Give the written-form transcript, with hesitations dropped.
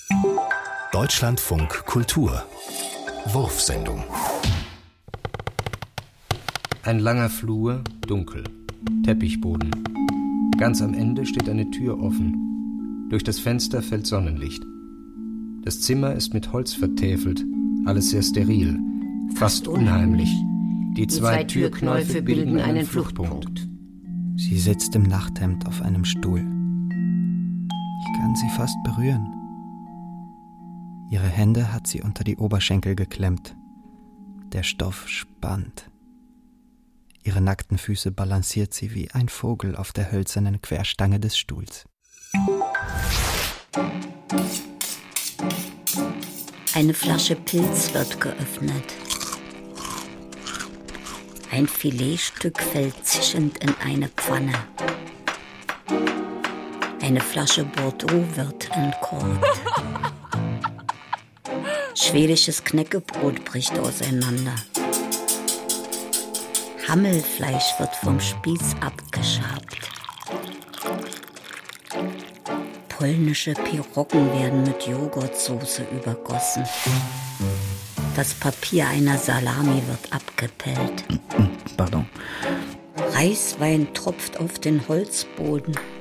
Deutschlandfunk Kultur Wurfsendung. Ein langer Flur, dunkel. Teppichboden. Ganz am Ende steht eine Tür offen. Durch das Fenster fällt Sonnenlicht. Das Zimmer ist mit Holz vertäfelt, alles sehr steril, fast unheimlich. Die zwei Türknäufe bilden einen Fluchtpunkt. Sie sitzt im Nachthemd auf einem Stuhl. Ich kann sie fast berühren. Ihre Hände hat sie unter die Oberschenkel geklemmt. Der Stoff spannt. Ihre nackten Füße balanciert sie wie ein Vogel auf der hölzernen Querstange des Stuhls. Eine Flasche Pilz wird geöffnet. Ein Filetstück fällt zischend in eine Pfanne. Eine Flasche Bordeaux wird entkorkt. Schwedisches Knäckebrot bricht auseinander. Hammelfleisch wird vom Spieß abgeschabt. Polnische Piroggen werden mit Joghurtsoße übergossen. Das Papier einer Salami wird abgepellt. Pardon. Reiswein tropft auf den Holzboden.